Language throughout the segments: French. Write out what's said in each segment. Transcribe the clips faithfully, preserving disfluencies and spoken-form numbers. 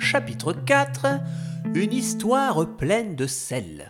chapitre quatre, une histoire pleine de sel.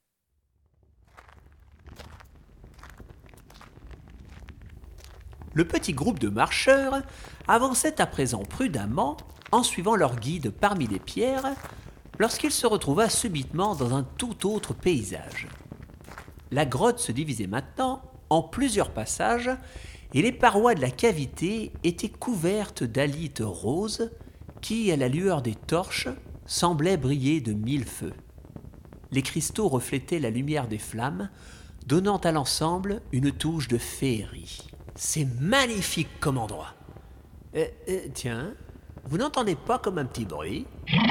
Le petit groupe de marcheurs avançait à présent prudemment en suivant leur guide parmi les pierres lorsqu'il se retrouva subitement dans un tout autre paysage. La grotte se divisait maintenant en plusieurs passages et les parois de la cavité étaient couvertes d'alites roses qui, à la lueur des torches, semblaient briller de mille feux. Les cristaux reflétaient la lumière des flammes, donnant à l'ensemble une touche de féerie. C'est magnifique comme endroit. Euh, euh, tiens, vous n'entendez pas comme un petit bruit ?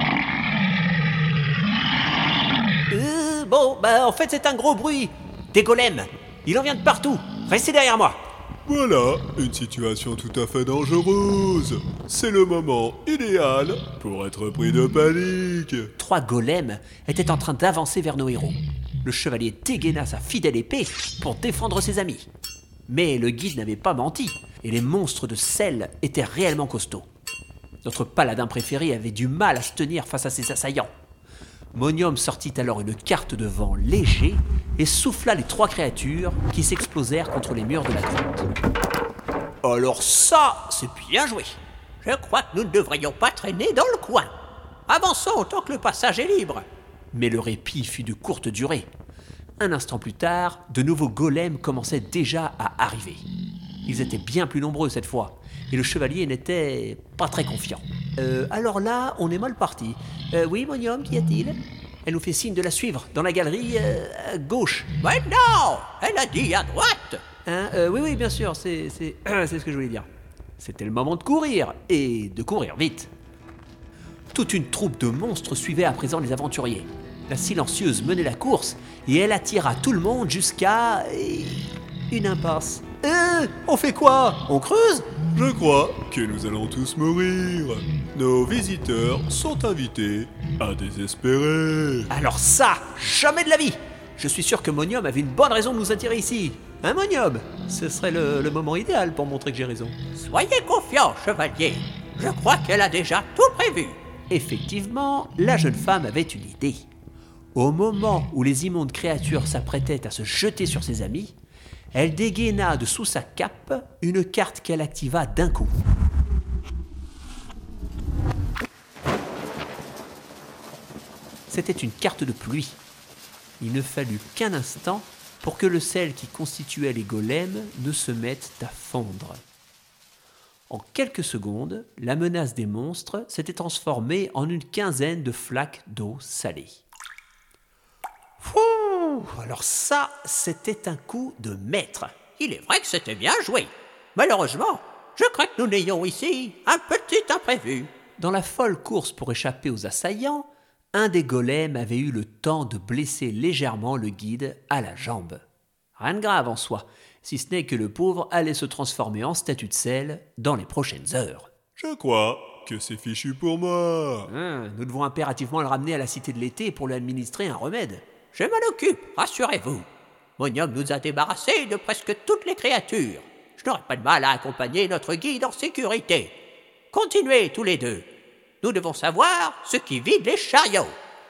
euh, Bon, bah en fait c'est un gros bruit. Des golems. Il en vient de partout. Restez derrière moi. Voilà, une situation tout à fait dangereuse. C'est le moment idéal pour être pris de panique. Trois golems étaient en train d'avancer vers nos héros. Le chevalier dégaina sa fidèle épée pour défendre ses amis. Mais le guide n'avait pas menti, et les monstres de sel étaient réellement costauds. Notre paladin préféré avait du mal à se tenir face à ses assaillants. Monium sortit alors une carte de vent léger et souffla les trois créatures qui s'explosèrent contre les murs de la grotte. Alors ça, c'est bien joué. Je crois que nous ne devrions pas traîner dans le coin. Avançons tant que le passage est libre. Mais le répit fut de courte durée. Un instant plus tard, de nouveaux golems commençaient déjà à arriver. Ils étaient bien plus nombreux cette fois, et le chevalier n'était pas très confiant. Euh, alors là, on est mal parti. Euh, oui, Monium, qu'y a-t-il ? Elle nous fait signe de la suivre, dans la galerie euh, à gauche. Mais non, elle a dit à droite. Hein euh, oui, oui, bien sûr, c'est, c'est, c'est ce que je voulais dire. C'était le moment de courir, et de courir vite. Toute une troupe de monstres suivait à présent les aventuriers. La silencieuse menait la course, et elle attira tout le monde jusqu'à... une impasse. Euh, on fait quoi ? On creuse ? Je crois que nous allons tous mourir. Nos visiteurs sont invités à désespérer. Alors ça, jamais de la vie ! Je suis sûr que Monium avait une bonne raison de nous attirer ici. Hein, Monium ? Ce serait le, le moment idéal pour montrer que j'ai raison. Soyez confiant, chevalier. Je crois qu'elle a déjà tout prévu. Effectivement, la jeune femme avait une idée. Au moment où les immondes créatures s'apprêtaient à se jeter sur ses amis, elle dégaina de sous sa cape une carte qu'elle activa d'un coup. C'était une carte de pluie. Il ne fallut qu'un instant pour que le sel qui constituait les golems ne se mette à fondre. En quelques secondes, la menace des monstres s'était transformée en une quinzaine de flaques d'eau salée. Ouh, alors ça, c'était un coup de maître. Il est vrai que c'était bien joué. Malheureusement, je crains que nous n'ayons ici un petit imprévu. Dans la folle course pour échapper aux assaillants, un des golems avait eu le temps de blesser légèrement le guide à la jambe. Rien de grave en soi, si ce n'est que le pauvre allait se transformer en statue de sel dans les prochaines heures. Je crois que c'est fichu pour moi. Hein, nous devons impérativement le ramener à la cité de l'été pour lui administrer un remède. Je m'en occupe, rassurez-vous. Monium nous a débarrassés de presque toutes les créatures. Je n'aurai pas de mal à accompagner notre guide en sécurité. Continuez tous les deux. Nous devons savoir ce qui vide les chariots.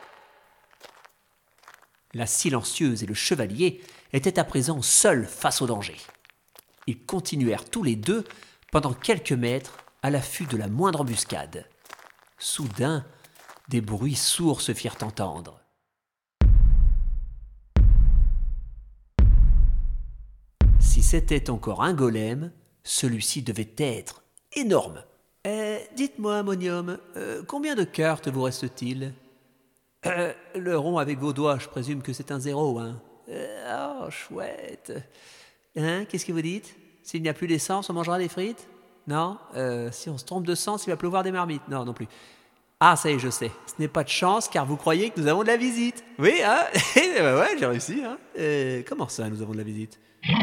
La silencieuse et le chevalier étaient à présent seuls face au danger. Ils continuèrent tous les deux pendant quelques mètres à l'affût de la moindre embuscade. Soudain, des bruits sourds se firent entendre. Si c'était encore un golem, celui-ci devait être énorme. Euh, dites-moi, Monium, euh, combien de cartes vous reste-t-il ? euh, Le rond avec vos doigts, je présume que c'est un zéro, hein ? euh, Oh, chouette. Hein, qu'est-ce que vous dites ? S'il n'y a plus d'essence, on mangera des frites ? Non euh, Si on se trompe de sens, il va pleuvoir des marmites ? Non, non plus. Ah, ça y est, je sais. Ce n'est pas de chance, car vous croyez que nous avons de la visite. Oui, hein ? Ouais, j'ai réussi, hein ? euh, Comment ça, nous avons de la visite ?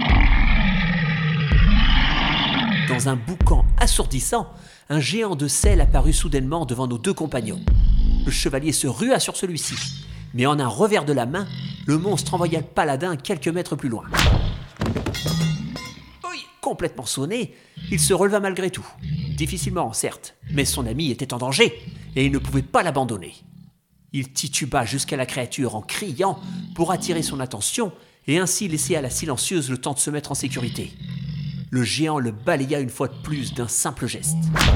Dans un boucan assourdissant, un géant de sel apparut soudainement devant nos deux compagnons. Le chevalier se rua sur celui-ci, mais en un revers de la main, le monstre envoya le paladin quelques mètres plus loin. complètement sonné, il se releva malgré tout. Difficilement, certes, mais son ami était en danger et il ne pouvait pas l'abandonner. Il tituba jusqu'à la créature en criant pour attirer son attention et ainsi laisser à la silencieuse le temps de se mettre en sécurité. Le géant le balaya une fois de plus d'un simple geste.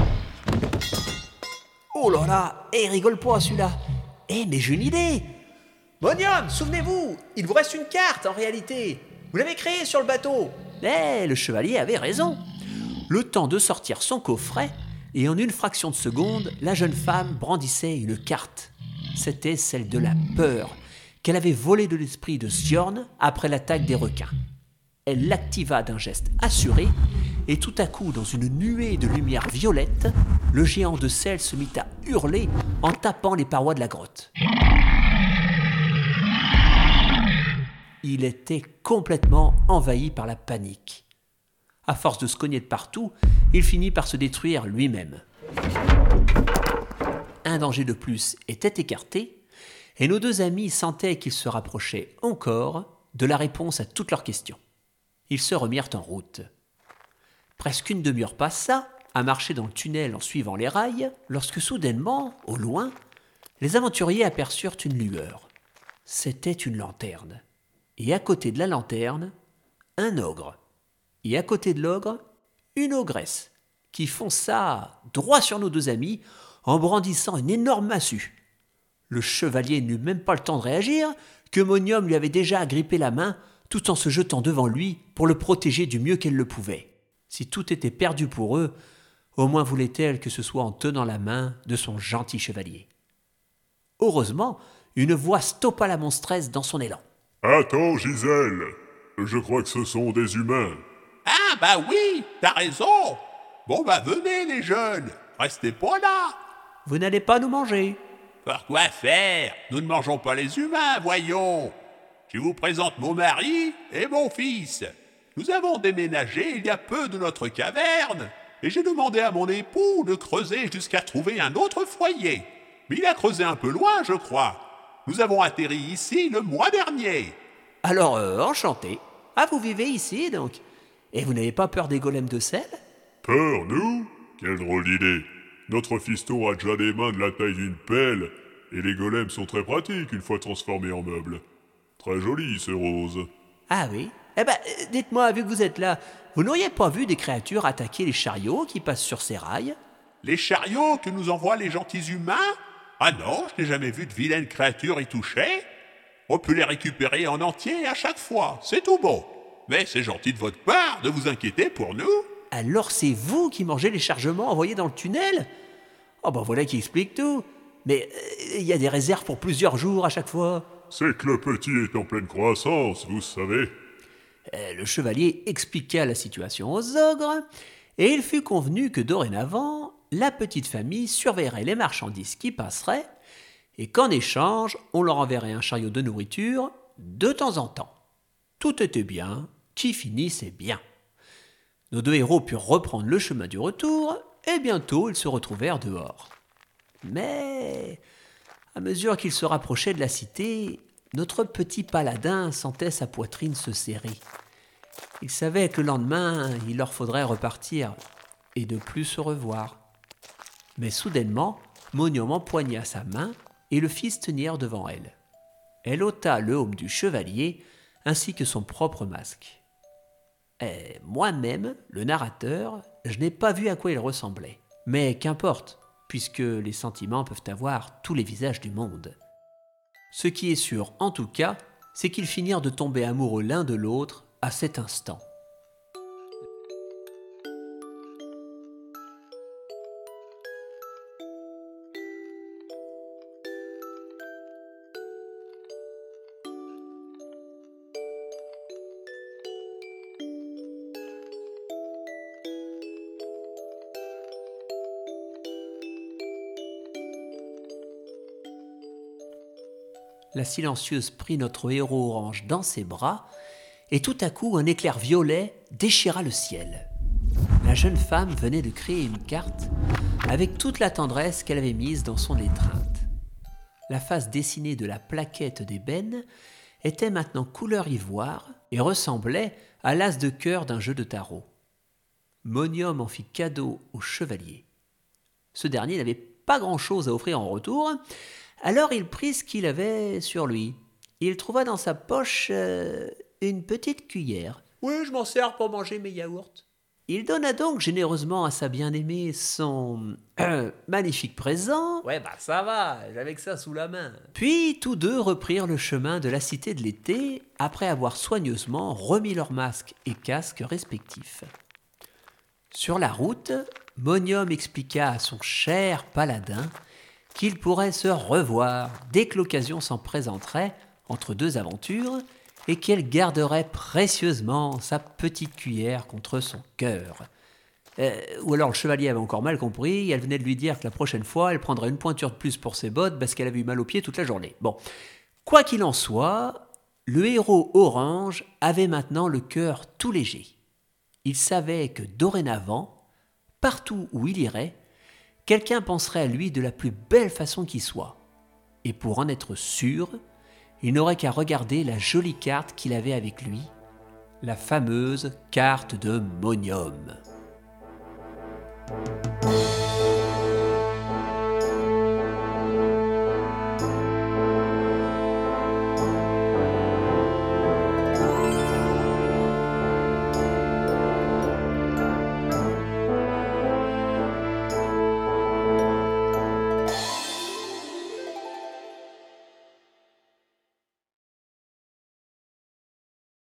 Oh là là, eh, rigole pas celui-là. Eh, mais j'ai une idée. Monium, souvenez-vous, il vous reste une carte en réalité. Vous l'avez créée sur le bateau. Eh, le chevalier avait raison. Le temps de sortir son coffret, et en une fraction de seconde, la jeune femme brandissait une carte. C'était celle de la peur, qu'elle avait volée de l'esprit de Sjorn après l'attaque des requins. Elle l'activa d'un geste assuré, et tout à coup, dans une nuée de lumière violette, le géant de sel se mit à hurler en tapant les parois de la grotte. Il était complètement envahi par la panique. À force de se cogner de partout, il finit par se détruire lui-même. Un danger de plus était écarté, et nos deux amis sentaient qu'ils se rapprochaient encore de la réponse à toutes leurs questions. Ils se remirent en route. Presque une demi-heure passa à marcher dans le tunnel en suivant les rails, lorsque soudainement, au loin, les aventuriers aperçurent une lueur. C'était une lanterne. Et à côté de la lanterne, un ogre. Et à côté de l'ogre, une ogresse, qui fonça droit sur nos deux amis en brandissant une énorme massue. Le chevalier n'eut même pas le temps de réagir que Monium lui avait déjà agrippé la main tout en se jetant devant lui pour le protéger du mieux qu'elle le pouvait. Si tout était perdu pour eux, au moins voulait-elle que ce soit en tenant la main de son gentil chevalier. Heureusement, une voix stoppa la monstresse dans son élan. « Attends, Gisèle, je crois que ce sont des humains. » Ah bah oui, t'as raison. Bon bah venez les jeunes, restez pas là. Vous n'allez pas nous manger. Pourquoi faire? Nous ne mangeons pas les humains, voyons. Je vous présente mon mari et mon fils. Nous avons déménagé il y a peu de notre caverne et j'ai demandé à mon époux de creuser jusqu'à trouver un autre foyer. Mais il a creusé un peu loin, je crois. Nous avons atterri ici le mois dernier. Alors, euh, enchanté. Ah, vous vivez ici, donc? Et vous n'avez pas peur des golems de sel? Peur, nous? Quelle drôle d'idée. Notre fiston a déjà des mains de la taille d'une pelle, et les golems sont très pratiques une fois transformés en meubles. Très joli, ce rose. Ah oui? Eh ben, euh, dites-moi, vu que vous êtes là, vous n'auriez pas vu des créatures attaquer les chariots qui passent sur ces rails? Les chariots que nous envoient les gentils humains? Ah non, je n'ai jamais vu de vilaines créatures y toucher. On peut les récupérer en entier à chaque fois, c'est tout bon. Mais c'est gentil de votre part de vous inquiéter pour nous. Alors c'est vous qui mangez les chargements envoyés dans le tunnel? Oh ben voilà qui explique tout. Mais il euh, y a des réserves pour plusieurs jours à chaque fois. C'est que le petit est en pleine croissance, vous savez. Euh, le chevalier expliqua la situation aux ogres, et il fut convenu que dorénavant, la petite famille surveillerait les marchandises qui passeraient, et qu'en échange, on leur enverrait un chariot de nourriture de temps en temps. Tout était bien, qui finissait bien. Nos deux héros purent reprendre le chemin du retour, et bientôt ils se retrouvèrent dehors. Mais, à mesure qu'ils se rapprochaient de la cité, notre petit paladin sentait sa poitrine se serrer. Il savait que le lendemain, il leur faudrait repartir, et de plus se revoir. Mais soudainement, Monium empoigna sa main et le fit se tenir devant elle. Elle ôta le aume du chevalier ainsi que son propre masque. Et moi-même, le narrateur, je n'ai pas vu à quoi il ressemblait. Mais qu'importe, puisque les sentiments peuvent avoir tous les visages du monde. Ce qui est sûr, en tout cas, c'est qu'ils finirent de tomber amoureux l'un de l'autre à cet instant. La silencieuse prit notre héros orange dans ses bras, et tout à coup un éclair violet déchira le ciel. La jeune femme venait de créer une carte avec toute la tendresse qu'elle avait mise dans son étreinte. La face dessinée de la plaquette d'ébène était maintenant couleur ivoire et ressemblait à l'as de cœur d'un jeu de tarot. Monium en fit cadeau au chevalier. Ce dernier n'avait pas grand-chose à offrir en retour, alors il prit ce qu'il avait sur lui. Il trouva dans sa poche euh, une petite cuillère. « Oui, je m'en sers pour manger mes yaourts. » Il donna donc généreusement à sa bien-aimée son euh, magnifique présent. Ouais, bah ça va, j'avais que ça sous la main. Puis tous deux reprirent le chemin de la cité de l'été, après avoir soigneusement remis leurs masques et casques respectifs. Sur la route, Monium expliqua à son cher paladin qu'il pourrait se revoir dès que l'occasion s'en présenterait entre deux aventures, et qu'elle garderait précieusement sa petite cuillère contre son cœur. Euh, ou alors le chevalier avait encore mal compris, et elle venait de lui dire que la prochaine fois, elle prendrait une pointure de plus pour ses bottes parce qu'elle avait eu mal aux pieds toute la journée. Bon, quoi qu'il en soit, le héros orange avait maintenant le cœur tout léger. Il savait que dorénavant, partout où il irait, quelqu'un penserait à lui de la plus belle façon qui soit. Et pour en être sûr, il n'aurait qu'à regarder la jolie carte qu'il avait avec lui, la fameuse carte de Monium.